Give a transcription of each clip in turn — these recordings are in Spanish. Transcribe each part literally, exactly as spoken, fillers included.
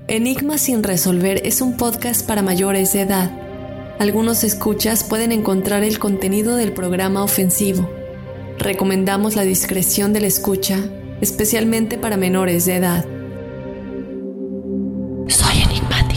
Enigmas sin resolver es un podcast para mayores de edad. Algunos escuchas pueden encontrar el contenido del programa ofensivo. Recomendamos la discreción de la escucha, especialmente para menores de edad. Soy enigmático.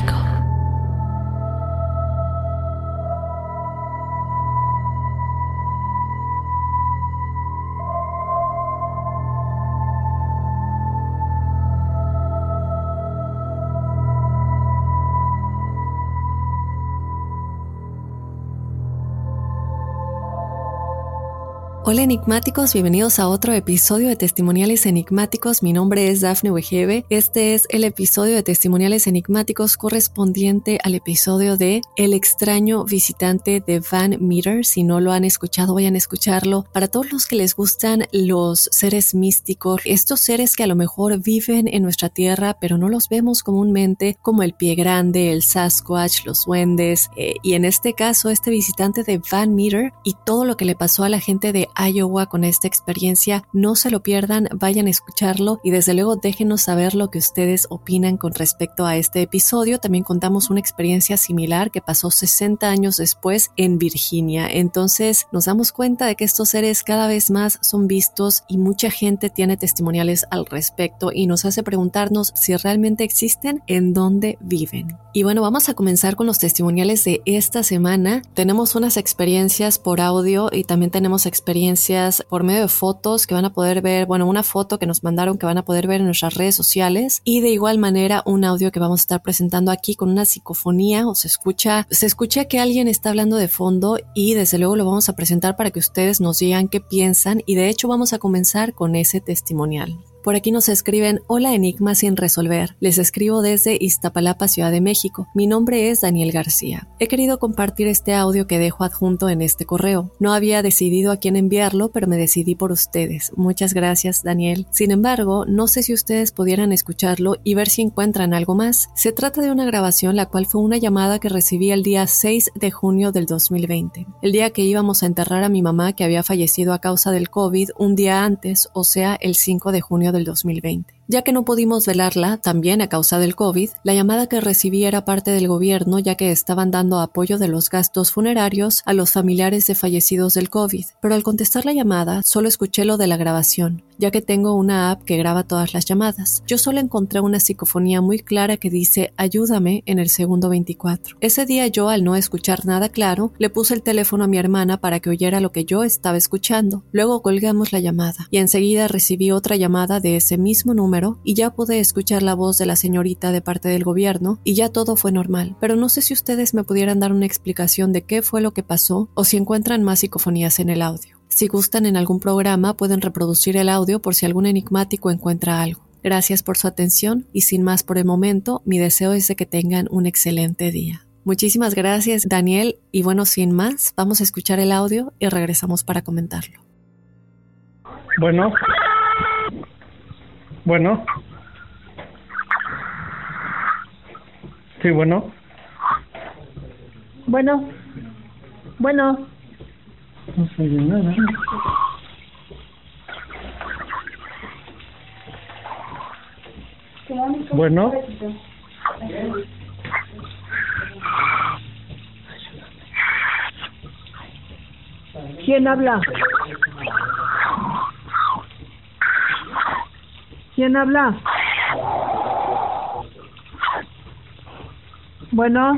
Hola enigmáticos, bienvenidos a otro episodio de Testimoniales Enigmáticos. Mi nombre es Dafne Wegebe. Este es el episodio de Testimoniales Enigmáticos correspondiente al episodio de El extraño visitante de Van Meter. Si no lo han escuchado, vayan a escucharlo. Para todos los que les gustan los seres místicos, estos seres que a lo mejor viven en nuestra tierra, pero no los vemos comúnmente, como el pie grande, el Sasquatch, los duendes, eh, y en este caso, este visitante de Van Meter y todo lo que le pasó a la gente de Iowa con esta experiencia, no se lo pierdan, vayan a escucharlo y desde luego déjenos saber lo que ustedes opinan con respecto a este episodio. También contamos una experiencia similar que pasó sesenta años después en Virginia. Entonces nos damos cuenta de que estos seres cada vez más son vistos y mucha gente tiene testimoniales al respecto y nos hace preguntarnos si realmente existen, en dónde viven. Y bueno, vamos a comenzar con los testimoniales de esta semana. Tenemos unas experiencias por audio y también tenemos experiencias por medio de fotos que van a poder ver, bueno, una foto que nos mandaron que van a poder ver en nuestras redes sociales y de igual manera un audio que vamos a estar presentando aquí con una psicofonía o se escucha, se escucha que alguien está hablando de fondo y desde luego lo vamos a presentar para que ustedes nos digan qué piensan y de hecho vamos a comenzar con ese testimonial. Por aquí nos escriben: hola enigma sin resolver. Les escribo desde Iztapalapa, Ciudad de México. Mi nombre es Daniel García. He querido compartir este audio que dejo adjunto en este correo. No había decidido a quién enviarlo, pero me decidí por ustedes. Muchas gracias, Daniel. Sin embargo, no sé si ustedes pudieran escucharlo y ver si encuentran algo más. Se trata de una grabación la cual fue una llamada que recibí el día seis de junio del dos mil veinte. El día que íbamos a enterrar a mi mamá que había fallecido a causa del COVID un día antes, o sea, el cinco de junio del dos mil veinte. Ya que no pudimos velarla, también a causa del COVID, la llamada que recibí era parte del gobierno ya que estaban dando apoyo de los gastos funerarios a los familiares de fallecidos del COVID. Pero al contestar la llamada, solo escuché lo de la grabación, ya que tengo una app que graba todas las llamadas. Yo solo encontré una psicofonía muy clara que dice "ayúdame" en el segundo veinticuatro. Ese día yo, al no escuchar nada claro, le puse el teléfono a mi hermana para que oyera lo que yo estaba escuchando. Luego colgamos la llamada y enseguida recibí otra llamada de ese mismo número y ya pude escuchar la voz de la señorita de parte del gobierno y ya todo fue normal. Pero no sé si ustedes me pudieran dar una explicación de qué fue lo que pasó o si encuentran más psicofonías en el audio. Si gustan en algún programa pueden reproducir el audio por si algún enigmático encuentra algo. Gracias por su atención y sin más por el momento, mi deseo es de que tengan un excelente día. Muchísimas gracias, Daniel, y bueno, sin más, vamos a escuchar el audio y regresamos para comentarlo. Bueno. Bueno. Sí, bueno. Bueno. Bueno. No se oye nada. Bueno. ¿Quién habla? ¿Quién habla? Bueno.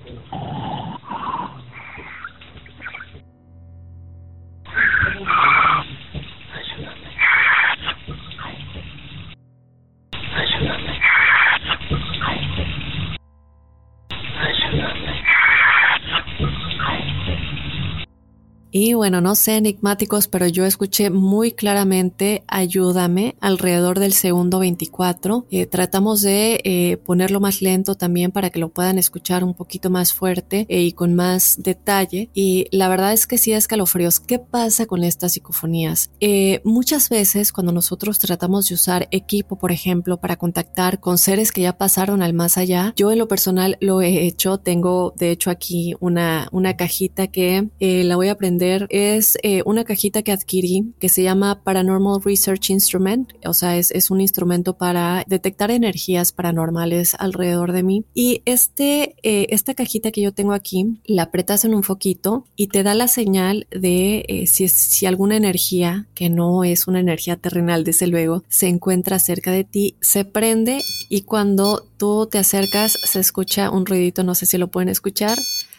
Y bueno, no sé enigmáticos, pero yo escuché muy claramente "ayúdame" alrededor del segundo veinticuatro. Eh, tratamos de eh, ponerlo más lento también para que lo puedan escuchar un poquito más fuerte eh, y con más detalle. Y la verdad es que sí da escalofríos. ¿Qué pasa con estas psicofonías? Eh, muchas veces cuando nosotros tratamos de usar equipo, por ejemplo, para contactar con seres que ya pasaron al más allá, yo en lo personal lo he hecho. Tengo de hecho aquí una, una cajita que eh, la voy a prender entender, es eh, una cajita que adquirí que se llama Paranormal Research Instrument, o sea, es, es un instrumento para detectar energías paranormales alrededor de mí. Y este, eh, esta cajita que yo tengo aquí, la apretas en un foquito y te da la señal de eh, si, es, si alguna energía, que no es una energía terrenal desde luego, se encuentra cerca de ti, se prende y cuando tú te acercas se escucha un ruidito, no sé si lo pueden escuchar.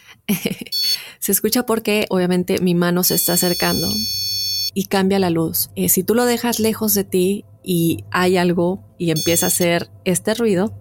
Se escucha porque obviamente mi mano se está acercando y cambia la luz. Eh, si tú lo dejas lejos de ti y hay algo y empieza a hacer este ruido,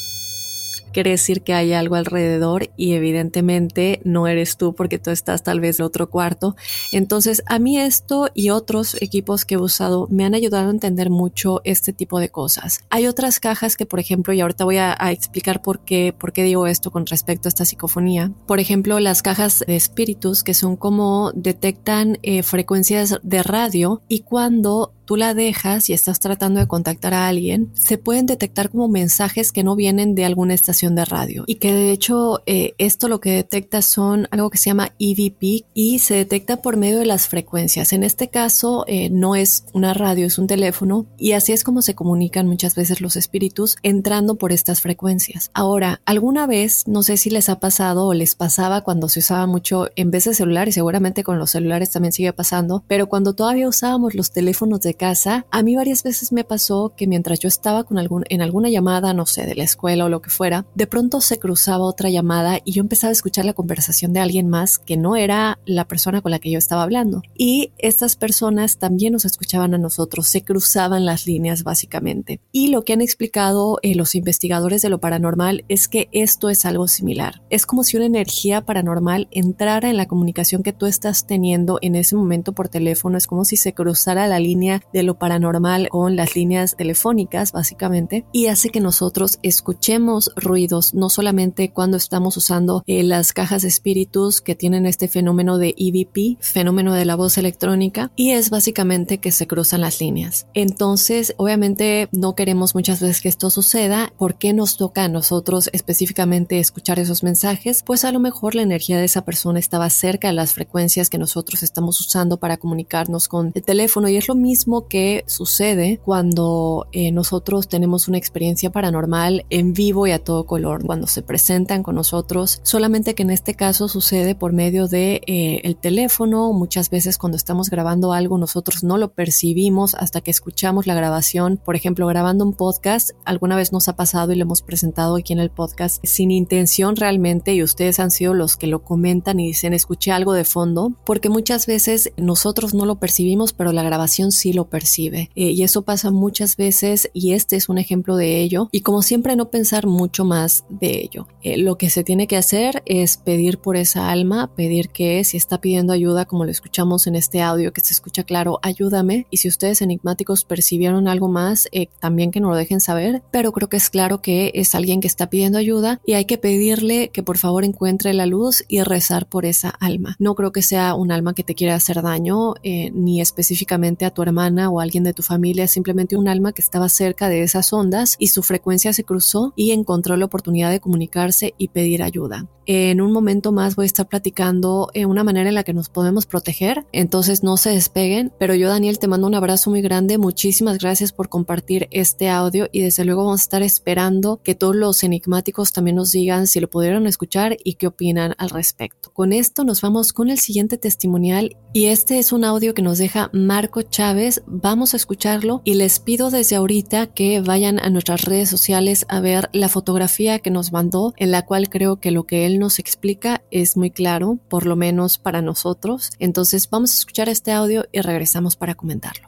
quiere decir que hay algo alrededor y evidentemente no eres tú porque tú estás tal vez en otro cuarto. Entonces a mí esto y otros equipos que he usado me han ayudado a entender mucho este tipo de cosas. Hay otras cajas que, por ejemplo, y ahorita voy a, a explicar por qué, por qué digo esto con respecto a esta psicofonía. Por ejemplo, las cajas de espíritus, que son como detectan eh, frecuencias de radio, y cuando tú la dejas y estás tratando de contactar a alguien, se pueden detectar como mensajes que no vienen de alguna estación de radio, y que de hecho eh, esto lo que detecta son algo que se llama E V P y se detecta por medio de las frecuencias. En este caso eh, no es una radio, es un teléfono, y así es como se comunican muchas veces los espíritus, entrando por estas frecuencias. Ahora, alguna vez, no sé si les ha pasado o les pasaba cuando se usaba mucho en vez de celular, y seguramente con los celulares también sigue pasando, pero cuando todavía usábamos los teléfonos de casa, a mí varias veces me pasó que mientras yo estaba con algún, en alguna llamada, no sé, de la escuela o lo que fuera, de pronto se cruzaba otra llamada y yo empezaba a escuchar la conversación de alguien más que no era la persona con la que yo estaba hablando. Y estas personas también nos escuchaban a nosotros, se cruzaban las líneas básicamente. Y lo que han explicado eh, los investigadores de lo paranormal es que esto es algo similar. Es como si una energía paranormal entrara en la comunicación que tú estás teniendo en ese momento por teléfono. Es como si se cruzara la línea de lo paranormal con las líneas telefónicas básicamente, y hace que nosotros escuchemos ruidos, no solamente cuando estamos usando eh, las cajas de espíritus que tienen este fenómeno de E V P, fenómeno de la voz electrónica, y es básicamente que se cruzan las líneas. Entonces obviamente no queremos muchas veces que esto suceda. ¿Por qué nos toca a nosotros específicamente escuchar esos mensajes? Pues a lo mejor la energía de esa persona estaba cerca de las frecuencias que nosotros estamos usando para comunicarnos con el teléfono, y es lo mismo que sucede cuando eh, nosotros tenemos una experiencia paranormal en vivo y a todo color, cuando se presentan con nosotros, solamente que en este caso sucede por medio de eh, el teléfono. Muchas veces cuando estamos grabando algo nosotros no lo percibimos hasta que escuchamos la grabación. Por ejemplo, grabando un podcast, alguna vez nos ha pasado y lo hemos presentado aquí en el podcast sin intención realmente, y ustedes han sido los que lo comentan y dicen escuché algo de fondo, porque muchas veces nosotros no lo percibimos pero la grabación sí lo percibe, eh, y eso pasa muchas veces, y este es un ejemplo de ello. Y como siempre, no pensar mucho más de ello. Eh, lo que se tiene que hacer es pedir por esa alma, pedir que si está pidiendo ayuda, como lo escuchamos en este audio que se escucha claro, ayúdame. Y si ustedes enigmáticos percibieron algo más, eh, también que nos lo dejen saber, pero creo que es claro que es alguien que está pidiendo ayuda y hay que pedirle que por favor encuentre la luz y rezar por esa alma. No creo que sea un alma que te quiera hacer daño, eh, ni específicamente a tu hermana o a alguien de tu familia, es simplemente un alma que estaba cerca de esas ondas y su frecuencia se cruzó y encontró la oportunidad de comunicarse y pedir ayuda. En un momento más voy a estar platicando en una manera en la que nos podemos proteger, entonces no se despeguen. Pero yo, Daniel, te mando un abrazo muy grande, muchísimas gracias por compartir este audio, y desde luego vamos a estar esperando que todos los enigmáticos también nos digan si lo pudieron escuchar y qué opinan al respecto. Con esto nos vamos con el siguiente testimonial, y este es un audio que nos deja Marco Chávez. Vamos a escucharlo y les pido desde ahorita que vayan a nuestras redes sociales a ver la fotografía que nos mandó, en la cual creo que lo que él nos explica es muy claro, por lo menos para nosotros. Entonces vamos a escuchar este audio y regresamos para comentarlo.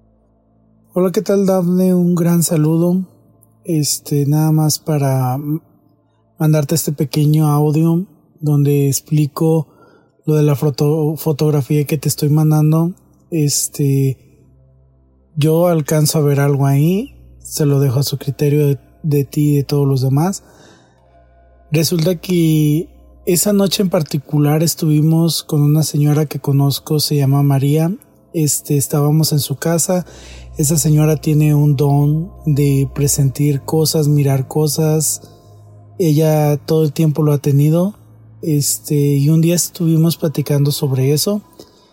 Hola, ¿qué tal, Dafne? Un gran saludo. Este, nada más para mandarte este pequeño audio donde explico lo de la foto, fotografía que te estoy mandando. Este, yo alcanzo a ver algo ahí, se lo dejo a su criterio de, de ti y de todos los demás. Resulta que esa noche en particular estuvimos con una señora que conozco, se llama María. Este, estábamos en su casa. Esa señora tiene un don de presentir cosas, mirar cosas. Ella todo el tiempo lo ha tenido. Este, y un día estuvimos platicando sobre eso.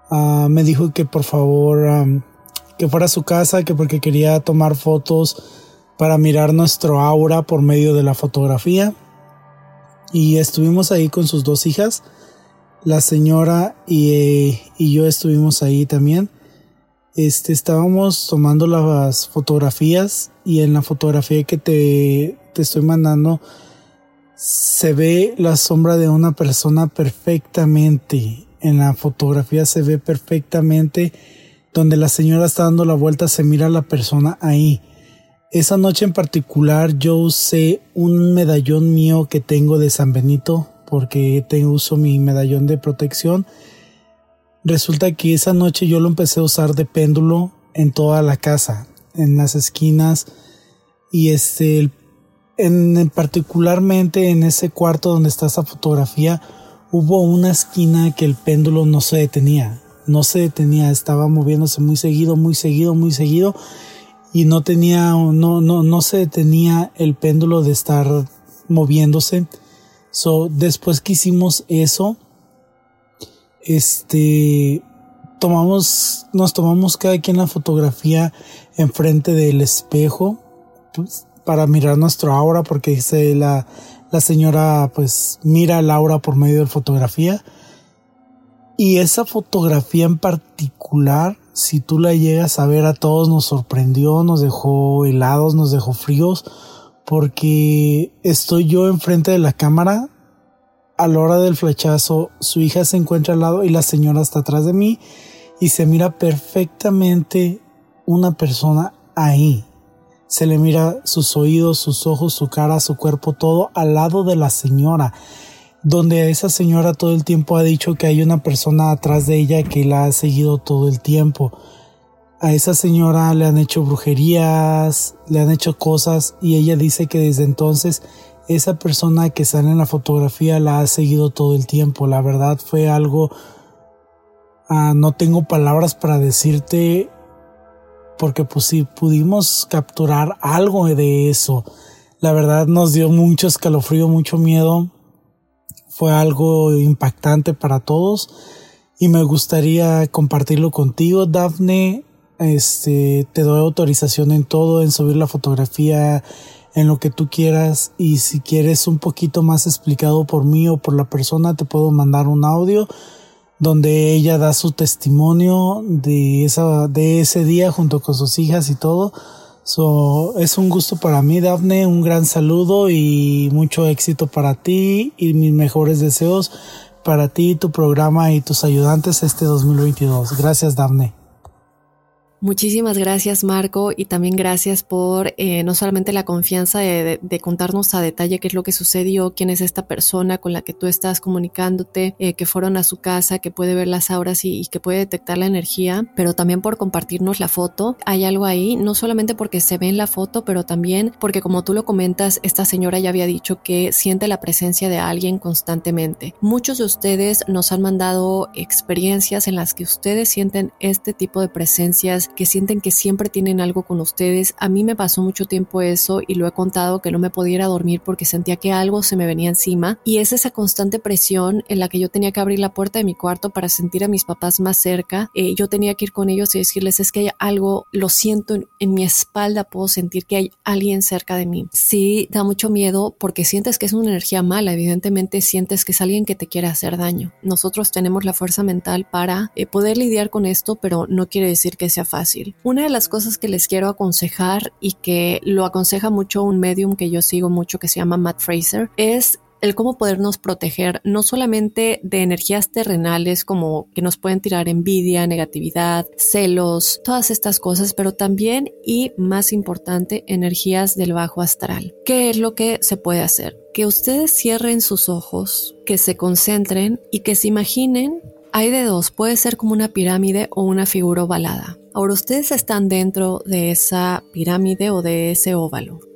uh, me dijo que por favor um, que fuera a su casa, que porque quería tomar fotos para mirar nuestro aura por medio de la fotografía. Y estuvimos ahí con sus dos hijas, la señora y, eh, y yo estuvimos ahí también. Este, estábamos tomando las fotografías y en la fotografía que te, te estoy mandando se ve la sombra de una persona perfectamente. En la fotografía se ve perfectamente donde la señora está dando la vuelta, se mira a la persona ahí. Esa noche en particular yo usé un medallón mío que tengo de San Benito porque tengo, uso mi medallón de protección. Resulta que esa noche yo lo empecé a usar de péndulo en toda la casa, en las esquinas y este, en, particularmente en ese cuarto donde está esa fotografía, hubo una esquina que el péndulo no se detenía, no se detenía, estaba moviéndose muy seguido, muy seguido, muy seguido y no tenía, no, no, no se detenía el péndulo de estar moviéndose. So, después que hicimos eso, Este, tomamos, nos tomamos cada quien la fotografía enfrente del espejo pues, para mirar nuestro aura, porque dice la, la señora pues mira el aura por medio de la fotografía. Y esa fotografía en particular, si tú la llegas a ver, a todos nos sorprendió, nos dejó helados, nos dejó fríos, porque estoy yo enfrente de la cámara. A la hora del flechazo, su hija se encuentra al lado y la señora está atrás de mí y se mira perfectamente una persona ahí. Se le mira sus oídos, sus ojos, su cara, su cuerpo, todo al lado de la señora, donde esa señora todo el tiempo ha dicho que hay una persona atrás de ella que la ha seguido todo el tiempo. A esa señora le han hecho brujerías, le han hecho cosas y ella dice que desde entonces esa persona que sale en la fotografía la ha seguido todo el tiempo. La verdad fue algo, uh, no tengo palabras para decirte, porque pues si pudimos capturar algo de eso, la verdad nos dio mucho escalofrío, mucho miedo. Fue algo impactante para todos y me gustaría compartirlo contigo, Dafne. Este, te doy autorización en todo, en subir la fotografía, en lo que tú quieras, y si quieres un poquito más explicado por mí o por la persona, te puedo mandar un audio donde ella da su testimonio de esa, de ese día junto con sus hijas y todo. So, es un gusto para mí, Dafne, un gran saludo y mucho éxito para ti y mis mejores deseos para ti, tu programa y tus ayudantes este dos mil veintidós. Gracias, Dafne. Muchísimas gracias, Marco, y también gracias por eh, no solamente la confianza de, de, de contarnos a detalle qué es lo que sucedió, quién es esta persona con la que tú estás comunicándote, eh, que fueron a su casa, que puede ver las auras y, y que puede detectar la energía, pero también por compartirnos la foto. Hay algo ahí, no solamente porque se ve en la foto, pero también porque, como tú lo comentas, esta señora ya había dicho que siente la presencia de alguien constantemente. Muchos de ustedes nos han mandado experiencias en las que ustedes sienten este tipo de presencias, que sienten que siempre tienen algo con ustedes. A mí me pasó mucho tiempo eso y lo he contado, que no me podía ir a dormir porque sentía que algo se me venía encima, y es esa constante presión en la que yo tenía que abrir la puerta de mi cuarto para sentir a mis papás más cerca. Eh, yo tenía que ir con ellos y decirles, es que hay algo, lo siento en, en mi espalda, puedo sentir que hay alguien cerca de mí. Sí, da mucho miedo porque sientes que es una energía mala, evidentemente sientes que es alguien que te quiere hacer daño. Nosotros tenemos la fuerza mental para eh, poder lidiar con esto, pero no quiere decir que sea fácil. Una de las cosas que les quiero aconsejar, y que lo aconseja mucho un medium que yo sigo mucho que se llama Matt Fraser, es el cómo podernos proteger no solamente de energías terrenales como que nos pueden tirar envidia, negatividad, celos, todas estas cosas, pero también, y más importante, energías del bajo astral. ¿Qué es lo que se puede hacer? Que ustedes cierren sus ojos, que se concentren y que se imaginen. Hay de dos, puede ser como una pirámide o una figura ovalada. Ahora ustedes están dentro de esa pirámide o de ese óvalo.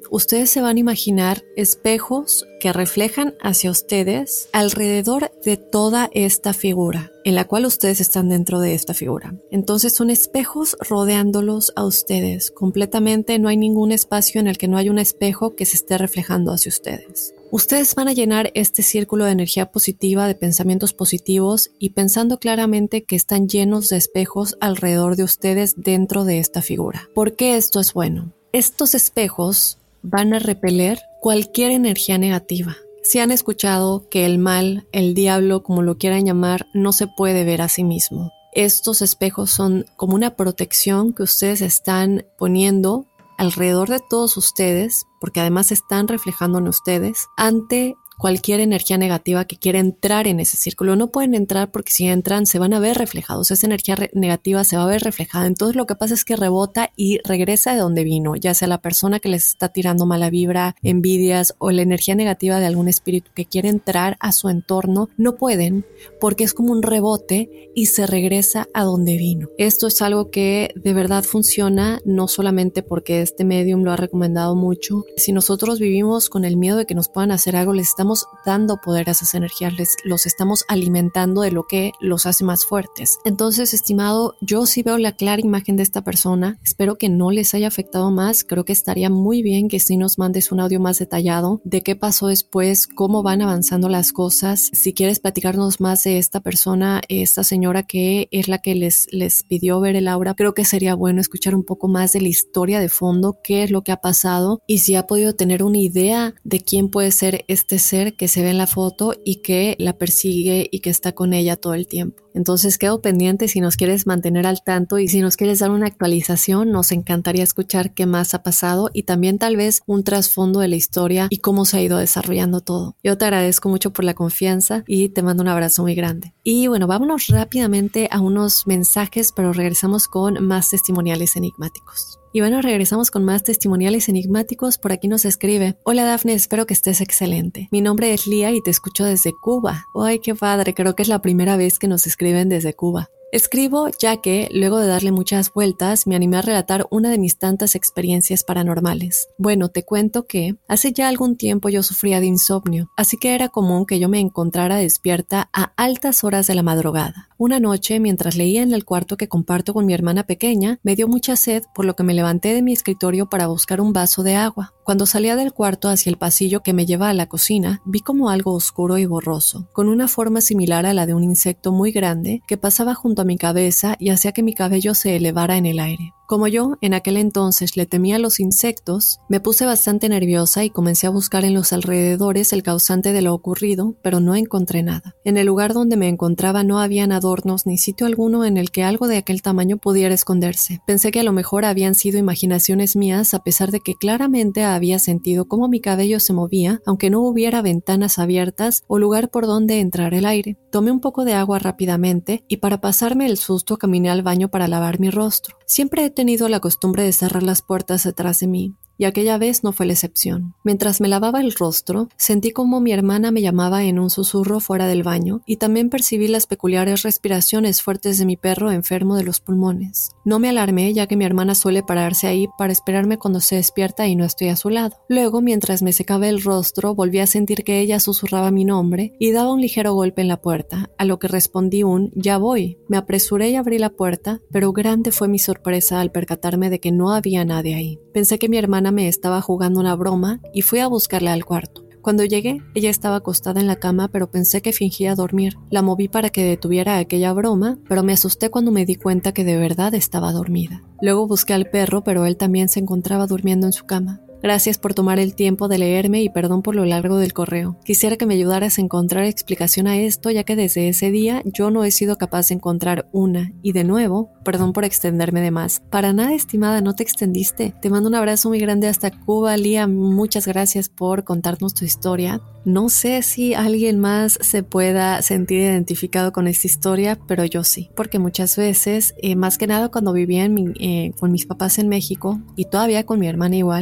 ustedes se van a imaginar espejos que reflejan hacia ustedes alrededor de toda esta figura, en la cual ustedes están dentro de esta figura. Entonces son espejos rodeándolos a ustedes. Completamente no hay ningún espacio en el que no haya un espejo que se esté reflejando hacia ustedes. Ustedes van a llenar este círculo de energía positiva, de pensamientos positivos y pensando claramente que están llenos de espejos alrededor de ustedes dentro de esta figura. ¿Por qué esto es bueno? Estos espejos van a repeler cualquier energía negativa. Si han escuchado que el mal, el diablo, como lo quieran llamar, no se puede ver a sí mismo. Estos espejos son como una protección que ustedes están poniendo alrededor de todos ustedes, porque además están reflejando en ustedes ante cualquier energía negativa que quiera entrar en ese círculo. No pueden entrar porque si entran se van a ver reflejados. Esa energía re- negativa se va a ver reflejada. Entonces lo que pasa es que rebota y regresa de donde vino, ya sea la persona que les está tirando mala vibra, envidias o la energía negativa de algún espíritu que quiere entrar a su entorno. No pueden porque es como un rebote y se regresa a donde vino. Esto es algo que de verdad funciona, no solamente porque este medium lo ha recomendado mucho. Si nosotros vivimos con el miedo de que nos puedan hacer algo, les estamos dando poder a esas energías, les, los estamos alimentando de lo que los hace más fuertes. Entonces, estimado, yo sí veo la clara imagen de esta persona. Espero que no les haya afectado más. Creo que estaría muy bien que sí nos mandes un audio más detallado de qué pasó después, cómo van avanzando las cosas. Si quieres platicarnos más de esta persona, esta señora que es la que les, les pidió ver el aura, creo que sería bueno escuchar un poco más de la historia de fondo, qué es lo que ha pasado y si ha podido tener una idea de quién puede ser este ser que se ve en la foto y que la persigue y que está con ella todo el tiempo. Entonces quedo pendiente si nos quieres mantener al tanto y si nos quieres dar una actualización, nos encantaría escuchar qué más ha pasado y también tal vez un trasfondo de la historia y cómo se ha ido desarrollando todo. Yo te agradezco mucho por la confianza y te mando un abrazo muy grande. Y bueno, vámonos rápidamente a unos mensajes, pero regresamos con más testimoniales enigmáticos. Y bueno, regresamos con más testimoniales enigmáticos. Por aquí nos escribe: hola Dafne, espero que estés excelente. Mi nombre es Lía y te escucho desde Cuba. Ay, qué padre, creo que es la primera vez que nos escriben desde Cuba. Escribo ya que, luego de darle muchas vueltas, me animé a relatar una de mis tantas experiencias paranormales. Bueno, te cuento que hace ya algún tiempo yo sufría de insomnio, así que era común que yo me encontrara despierta a altas horas de la madrugada. Una noche, mientras leía en el cuarto que comparto con mi hermana pequeña, me dio mucha sed, por lo que me levanté de mi escritorio para buscar un vaso de agua. Cuando salía del cuarto hacia el pasillo que me lleva a la cocina, vi como algo oscuro y borroso, con una forma similar a la de un insecto muy grande que pasaba junto a mi cabeza y hacía que mi cabello se elevara en el aire. Como yo, en aquel entonces, le temía a los insectos, me puse bastante nerviosa y comencé a buscar en los alrededores el causante de lo ocurrido, pero no encontré nada. En el lugar donde me encontraba no habían adornos ni sitio alguno en el que algo de aquel tamaño pudiera esconderse. Pensé que a lo mejor habían sido imaginaciones mías, a pesar de que claramente había sentido cómo mi cabello se movía, aunque no hubiera ventanas abiertas o lugar por donde entrar el aire. Tomé un poco de agua rápidamente y para pasarme el susto caminé al baño para lavar mi rostro. Siempre he tenido la costumbre de cerrar las puertas detrás de mí, y aquella vez no fue la excepción. Mientras me lavaba el rostro, sentí como mi hermana me llamaba en un susurro fuera del baño, y también percibí las peculiares respiraciones fuertes de mi perro enfermo de los pulmones. No me alarmé, ya que mi hermana suele pararse ahí para esperarme cuando se despierta y no estoy a su lado. Luego, mientras me secaba el rostro, volví a sentir que ella susurraba mi nombre y daba un ligero golpe en la puerta, a lo que respondí un «ya voy». Me apresuré y abrí la puerta, pero grande fue mi sorpresa al percatarme de que no había nadie ahí. Pensé que mi hermana me estaba jugando una broma y fui a buscarla al cuarto. Cuando llegué, ella estaba acostada en la cama, pero pensé que fingía dormir. La moví para que detuviera aquella broma, pero me asusté cuando me di cuenta que de verdad estaba dormida. Luego busqué al perro, pero él también se encontraba durmiendo en su cama. Gracias por tomar el tiempo de leerme y perdón por lo largo del correo. Quisiera que me ayudaras a encontrar explicación a esto, ya que desde ese día yo no he sido capaz de encontrar una. Y de nuevo, perdón por extenderme de más. Para nada, estimada, no te extendiste. Te mando un abrazo muy grande hasta Cuba, Lía. Muchas gracias por contarnos tu historia. No sé si alguien más se pueda sentir identificado con esta historia, pero yo sí. Porque muchas veces, eh, más que nada cuando vivía en mi, eh, con mis papás en México y todavía con mi hermana igual, me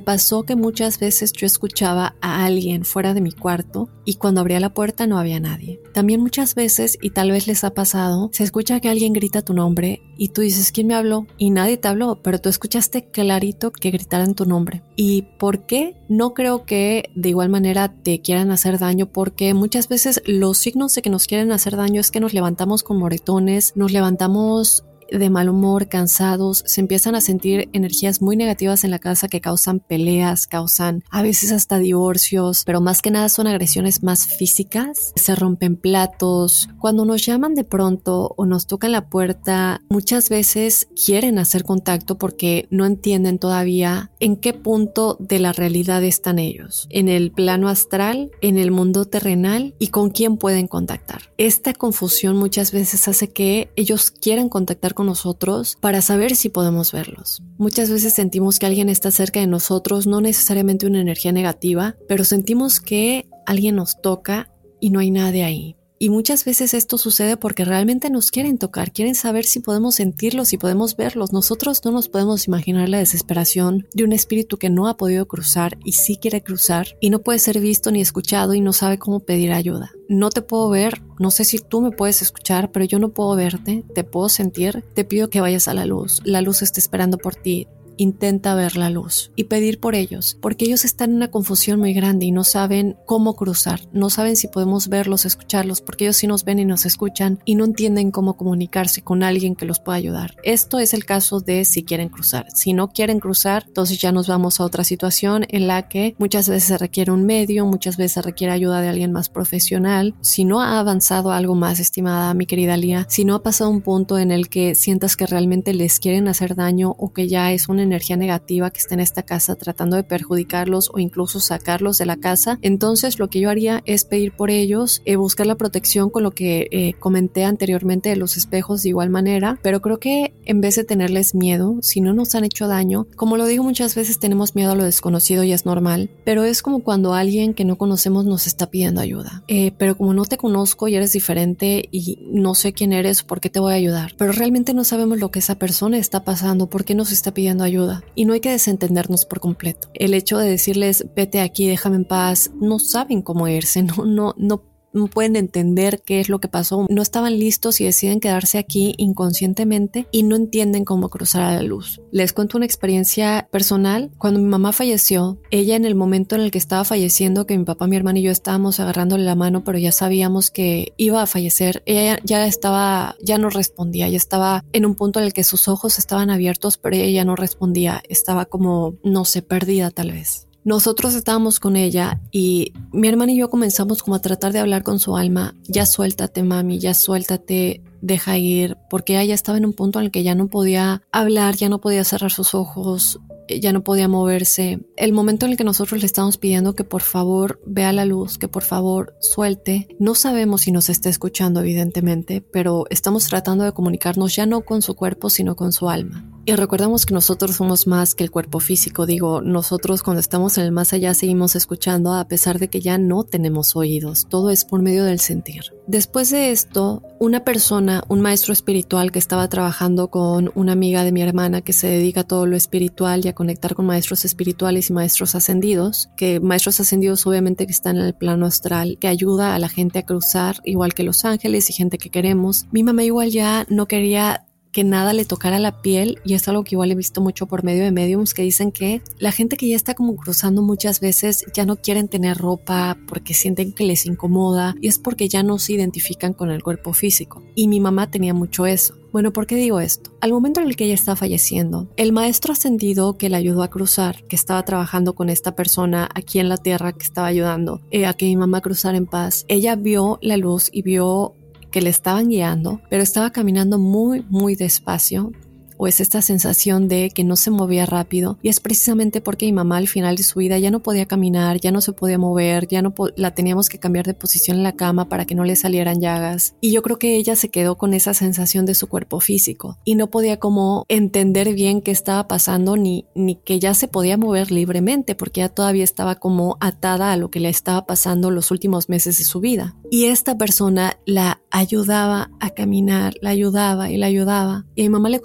pasó que muchas veces yo escuchaba a alguien fuera de mi cuarto y cuando abría la puerta no había nadie. También muchas veces, y tal vez les ha pasado, se escucha que alguien grita tu nombre y tú dices, ¿quién me habló? Y nadie te habló, pero tú escuchaste clarito que gritaran tu nombre. ¿Y por qué? No creo que de igual manera te quieran hacer daño, porque muchas veces los signos de que nos quieren hacer daño es que nos levantamos con moretones, nos levantamos de mal humor, cansados, se empiezan a sentir energías muy negativas en la casa que causan peleas, causan a veces hasta divorcios, pero más que nada son agresiones más físicas, se rompen platos. Cuando nos llaman de pronto o nos tocan la puerta, muchas veces quieren hacer contacto porque no entienden todavía en qué punto de la realidad están ellos, en el plano astral, en el mundo terrenal y con quién pueden contactar. Esta confusión muchas veces hace que ellos quieran contactar con nosotros para saber si podemos verlos. Muchas veces sentimos que alguien está cerca de nosotros, no necesariamente una energía negativa, pero sentimos que alguien nos toca y no hay nadie ahí. Y muchas veces esto sucede porque realmente nos quieren tocar, quieren saber si podemos sentirlos, si podemos verlos. Nosotros no nos podemos imaginar la desesperación de un espíritu que no ha podido cruzar y sí quiere cruzar y no puede ser visto ni escuchado y no sabe cómo pedir ayuda. No te puedo ver, no sé si tú me puedes escuchar, pero yo no puedo verte, te puedo sentir, te pido que vayas a la luz. La luz está esperando por ti. Intenta ver la luz y pedir por ellos, porque ellos están en una confusión muy grande y no saben cómo cruzar, no saben si podemos verlos, escucharlos, porque ellos sí nos ven y nos escuchan y no entienden cómo comunicarse con alguien que los pueda ayudar. Esto es el caso de si quieren cruzar. Si no quieren cruzar, entonces ya nos vamos a otra situación en la que muchas veces se requiere un medio, muchas veces se requiere ayuda de alguien más profesional. Si no ha avanzado algo más, estimada mi querida Lía, si no ha pasado un punto en el que sientas que realmente les quieren hacer daño o que ya es una energía negativa que está en esta casa tratando de perjudicarlos o incluso sacarlos de la casa, entonces lo que yo haría es pedir por ellos, eh, buscar la protección con lo que eh, comenté anteriormente de los espejos de igual manera, pero creo que en vez de tenerles miedo, si no nos han hecho daño, como lo digo muchas veces, tenemos miedo a lo desconocido y es normal, pero es como cuando alguien que no conocemos nos está pidiendo ayuda, eh, pero como no te conozco y eres diferente y no sé quién eres, ¿por qué te voy a ayudar? Pero realmente no sabemos lo que esa persona está pasando, por qué nos está pidiendo ayuda. Y no hay que desentendernos por completo. El hecho de decirles vete aquí, déjame en paz, no saben cómo irse, no, no, no no pueden entender qué es lo que pasó, no estaban listos y deciden quedarse aquí inconscientemente y no entienden cómo cruzar a la luz. Les cuento una experiencia personal. Cuando mi mamá falleció, ella en el momento en el que estaba falleciendo, que mi papá, mi hermano y yo estábamos agarrándole la mano, pero ya sabíamos que iba a fallecer, ella ya estaba, ya no respondía, ya estaba en un punto en el que sus ojos estaban abiertos, pero ella ya no respondía, estaba como, no sé, perdida tal vez. Nosotros estábamos con ella y mi hermana y yo comenzamos como a tratar de hablar con su alma. Ya suéltate, mami, ya suéltate, deja ir, porque ella ya estaba en un punto en el que ya no podía hablar, ya no podía cerrar sus ojos, ya no podía moverse. El momento en el que nosotros le estamos pidiendo que por favor vea la luz, que por favor suelte, no sabemos si nos está escuchando evidentemente, pero estamos tratando de comunicarnos ya no con su cuerpo sino con su alma. Y recordamos que nosotros somos más que el cuerpo físico. Digo, nosotros cuando estamos en el más allá seguimos escuchando a pesar de que ya no tenemos oídos. Todo es por medio del sentir. Después de esto, una persona, un maestro espiritual que estaba trabajando con una amiga de mi hermana que se dedica a todo lo espiritual y a conectar con maestros espirituales y maestros ascendidos, que maestros ascendidos obviamente que están en el plano astral, que ayuda a la gente a cruzar, igual que los ángeles y gente que queremos. Mi mamá igual ya no quería que nada le tocara la piel y es algo que igual he visto mucho por medio de mediums que dicen que la gente que ya está como cruzando muchas veces ya no quieren tener ropa porque sienten que les incomoda y es porque ya no se identifican con el cuerpo físico y mi mamá tenía mucho eso. Bueno, ¿por qué digo esto? Al momento en el que ella está falleciendo, el maestro ascendido que la ayudó a cruzar, que estaba trabajando con esta persona aquí en la tierra que estaba ayudando eh, a que mi mamá cruzara en paz, ella vio la luz y vio que le estaban guiando, pero estaba caminando muy, muy despacio, o es esta sensación de que no se movía rápido, y es precisamente porque mi mamá al final de su vida ya no podía caminar, ya no se podía mover, ya no po- la teníamos que cambiar de posición en la cama para que no le salieran llagas, y yo creo que ella se quedó con esa sensación de su cuerpo físico, y no podía como entender bien qué estaba pasando, ni, ni que ya se podía mover libremente, porque ya todavía estaba como atada a lo que le estaba pasando los últimos meses de su vida, y esta persona la ayudaba a caminar, la ayudaba y la ayudaba, y a mi mamá le costaba mucho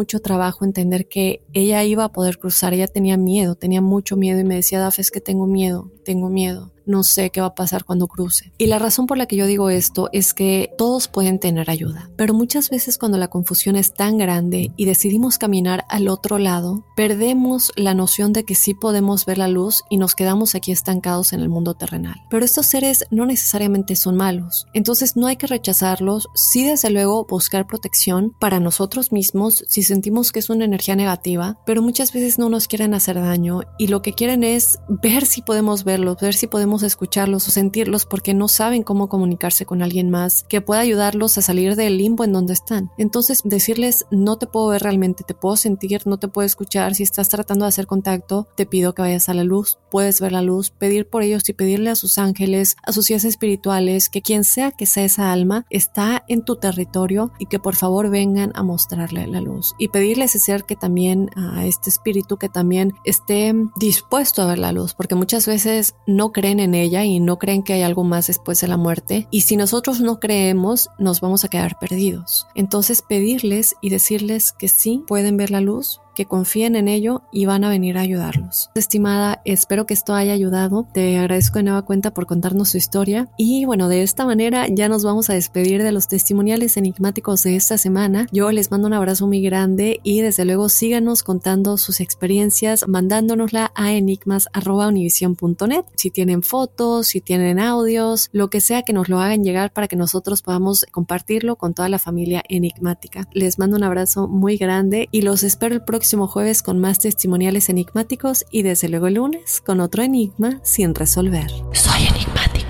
mucho trabajo entender que ella iba a poder cruzar. Ella tenía miedo, tenía mucho miedo y me decía, Daf, es que tengo miedo, tengo miedo. No sé qué va a pasar cuando cruce. Y la razón por la que yo digo esto es que todos pueden tener ayuda, pero muchas veces cuando la confusión es tan grande y decidimos caminar al otro lado, perdemos la noción de que sí podemos ver la luz y nos quedamos aquí estancados en el mundo terrenal. Pero estos seres no necesariamente son malos, entonces no hay que rechazarlos. Sí, desde luego, buscar protección para nosotros mismos si sentimos que es una energía negativa, pero muchas veces no nos quieren hacer daño y lo que quieren es ver si podemos verlos, ver si podemos escucharlos o sentirlos, porque no saben cómo comunicarse con alguien más que pueda ayudarlos a salir del limbo en donde están. Entonces decirles, no te puedo ver realmente, te puedo sentir, no te puedo escuchar, si estás tratando de hacer contacto, te pido que vayas a la luz, puedes ver la luz, pedir por ellos y pedirle a sus ángeles, a sus guías espirituales, que quien sea que sea esa alma está en tu territorio y que por favor vengan a mostrarle la luz, y pedirle a ese ser que también, a este espíritu que también esté dispuesto a ver la luz, porque muchas veces no creen en ella y no creen que hay algo más después de la muerte, y si nosotros no creemos nos vamos a quedar perdidos. Entonces pedirles y decirles que sí pueden ver la luz, que confíen en ello y van a venir a ayudarlos. Estimada, espero que esto haya ayudado. Te agradezco de nueva cuenta por contarnos su historia. Y bueno, de esta manera ya nos vamos a despedir de los testimoniales enigmáticos de esta semana. Yo les mando un abrazo muy grande y desde luego síganos contando sus experiencias, mandándonosla a enigmas arroba univision punto net. Si tienen fotos, si tienen audios, lo que sea, que nos lo hagan llegar para que nosotros podamos compartirlo con toda la familia enigmática. Les mando un abrazo muy grande y los espero el próximo jueves con más testimoniales enigmáticos y desde luego el lunes con otro enigma sin resolver. Soy enigmático.